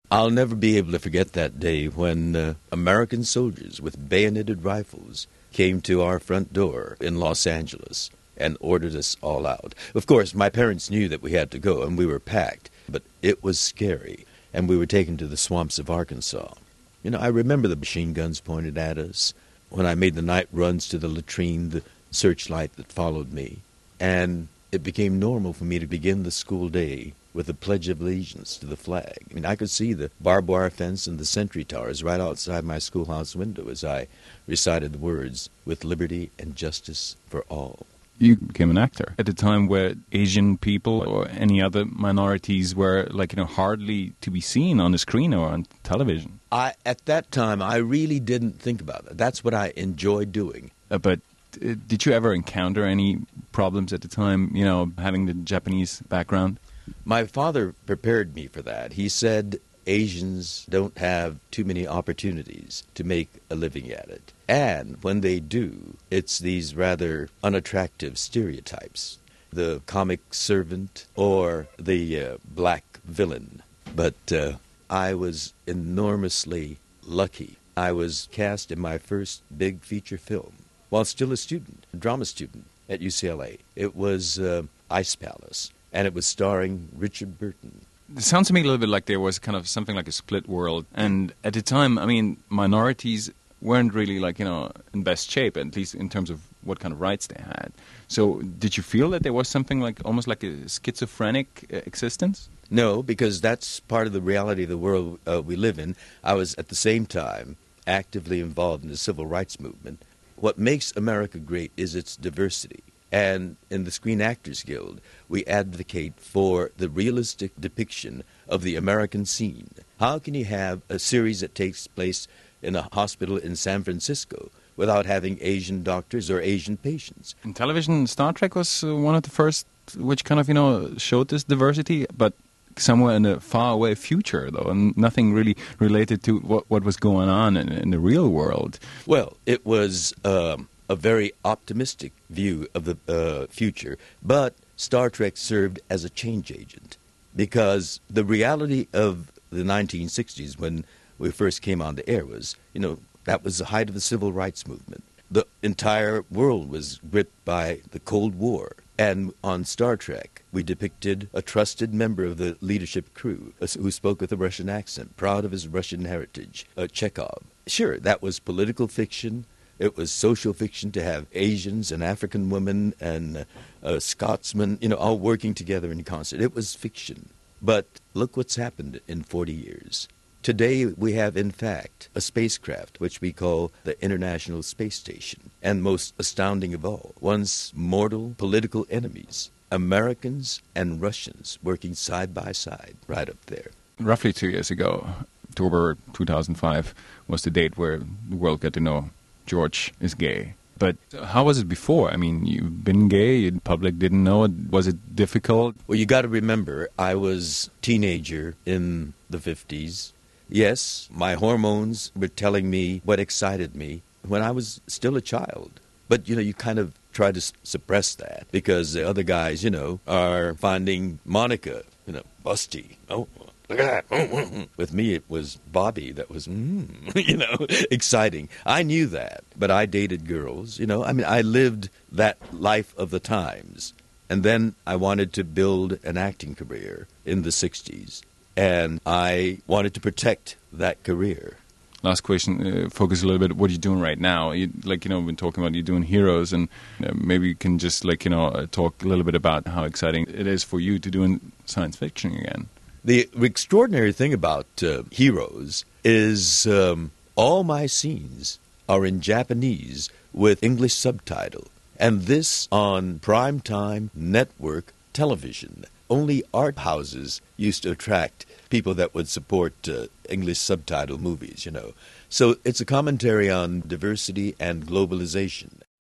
I'll never be able to forget that day when American soldiers with bayoneted rifles came to our front door in Los Angeles and ordered us all out. Of course, my parents knew that we had to go, and we were packed, but it was scary, and we were taken to the swamps of Arkansas. I remember the machine guns pointed at us. When I made the night runs to the latrine, the searchlight that followed me, and it became normal for me to begin the school day with the Pledge of Allegiance to the flag. I could see the barbed wire fence and the sentry towers right outside my schoolhouse window as I recited the words, "with liberty and justice for all." You became an actor at a time where Asian people or any other minorities were, hardly to be seen on the screen or on television. At that time, I really didn't think about it. That's what I enjoyed doing. But did you ever encounter any problems at the time, having the Japanese background? My father prepared me for that. He said Asians don't have too many opportunities to make a living at it. And when they do, it's these rather unattractive stereotypes. The comic servant or the black villain. But I was enormously lucky. I was cast in my first big feature film while still a student, a drama student at UCLA. It was Ice Palace, and it was starring Richard Burton. It sounds to me a little bit like there was kind of something like a split world. And at the time, minorities weren't really in best shape, at least in terms of what kind of rights they had. So did you feel that there was something almost like a schizophrenic existence? No, because that's part of the reality of the world we live in. I was at the same time actively involved in the civil rights movement. What makes America great is its diversity. And in the Screen Actors Guild, we advocate for the realistic depiction of the American scene. How can you have a series that takes place in a hospital in San Francisco without having Asian doctors or Asian patients? In television, Star Trek was one of the first which kind of, showed this diversity, but somewhere in the faraway future, though, and nothing really related to what was going on in the real world. Well, it was a very optimistic view of the future, but Star Trek served as a change agent because the reality of the 1960s when we first came on the air was, that was the height of the civil rights movement. The entire world was gripped by the Cold War. And on Star Trek, we depicted a trusted member of the leadership crew who spoke with a Russian accent, proud of his Russian heritage, Chekhov. Sure, that was political fiction. It was social fiction to have Asians and African women and Scotsmen, all working together in concert. It was fiction. But look what's happened in 40 years. Today we have, in fact, a spacecraft which we call the International Space Station. And most astounding of all, once mortal political enemies, Americans and Russians working side by side right up there. Roughly 2 years ago, October 2005, was the date where the world got to know George is gay. But how was it before? You've been gay, the public didn't know it. Was it difficult? Well, you got to remember, I was a teenager in the 50s. Yes, my hormones were telling me what excited me when I was still a child. But, you kind of try to suppress that because the other guys, are finding Monica, busty. Oh, look at that. With me, it was Bobby that was, exciting. I knew that, but I dated girls, I lived that life of the times. And then I wanted to build an acting career in the 60s. And I wanted to protect that career. Last question, focus a little bit. What are you doing right now? We've been talking about you doing Heroes, and maybe you can just, talk a little bit about how exciting it is for you to do science fiction again. The extraordinary thing about Heroes is all my scenes are in Japanese with English subtitle. And this on primetime network television. Only art houses used to attract people that would support English subtitle movies, So it's a commentary on diversity and globalization.